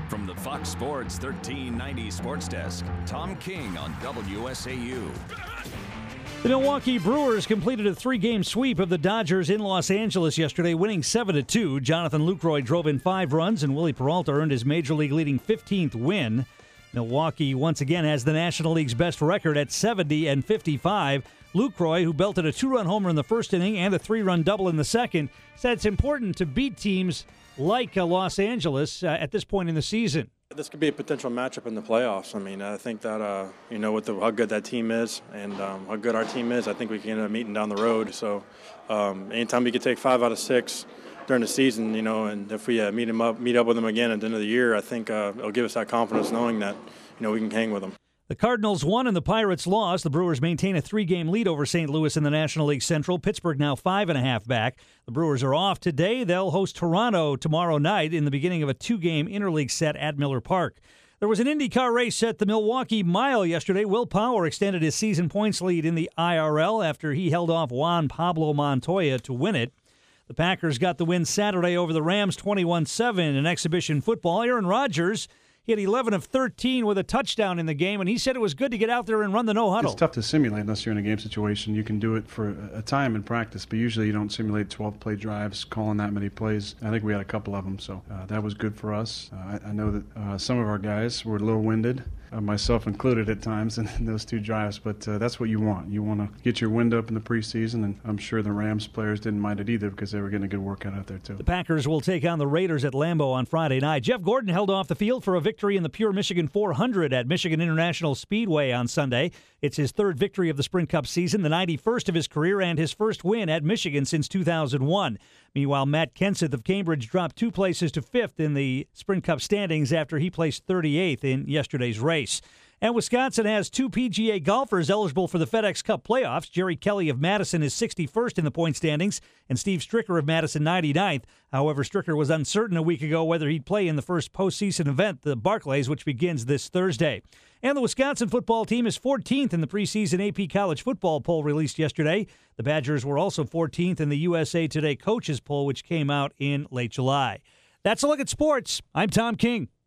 From the Fox Sports 1390 Sports Desk, Tom King on WSAU. The Milwaukee Brewers completed a 3-game sweep of the Dodgers in Los Angeles yesterday, winning 7-2. Jonathan Lucroy drove in 5 runs, and Willie Peralta earned his Major League leading 15th win. Milwaukee once again has the National League's best record at 70-55. Lucroy, who belted a 2-run homer in the first inning and a 3-run double in the second, said it's important to beat teams like Los Angeles at this point in the season. This could be a potential matchup in the playoffs. I mean, I think that, with how good that team is and how good our team is, I think we can end up meeting down the road. So anytime we could take 5 out of 6 during the season, and if we meet up with them again at the end of the year, I think it'll give us that confidence knowing that, we can hang with them. The Cardinals won and the Pirates lost. The Brewers maintain a 3-game lead over St. Louis in the National League Central. Pittsburgh now 5.5 back. The Brewers are off today. They'll host Toronto tomorrow night in the beginning of a 2-game interleague set at Miller Park. There was an IndyCar race at the Milwaukee Mile yesterday. Will Power extended his season points lead in the IRL after he held off Juan Pablo Montoya to win it. The Packers got the win Saturday over the Rams 21-7 in exhibition football. Aaron Rodgers, he had 11 of 13 with a touchdown in the game, and he said it was good to get out there and run the no-huddle. It's tough to simulate unless you're in a game situation. You can do it for a time in practice, but usually you don't simulate 12-play drives, calling that many plays. I think we had a couple of them, so that was good for us. I know that some of our guys were a little winded, myself included at times in those 2 drives, but that's what you want. You want to get your wind up in the preseason, and I'm sure the Rams players didn't mind it either because they were getting a good workout out there, too. The Packers will take on the Raiders at Lambeau on Friday night. Jeff Gordon held off the field for a victory in the Pure Michigan 400 at Michigan International Speedway on Sunday. It's his 3rd victory of the Sprint Cup season, the 91st of his career, and his first win at Michigan since 2001. Meanwhile, Matt Kenseth of Cambridge dropped 2 places to 5th in the Sprint Cup standings after he placed 38th in yesterday's race. And Wisconsin has 2 PGA golfers eligible for the FedEx Cup playoffs. Jerry Kelly of Madison is 61st in the point standings, and Steve Stricker of Madison 99th. However, Stricker was uncertain a week ago whether he'd play in the first postseason event, the Barclays, which begins this Thursday. And the Wisconsin football team is 14th in the preseason AP College football poll released yesterday. The Badgers were also 14th in the USA Today coaches poll, which came out in late July. That's a look at sports. I'm Tom King.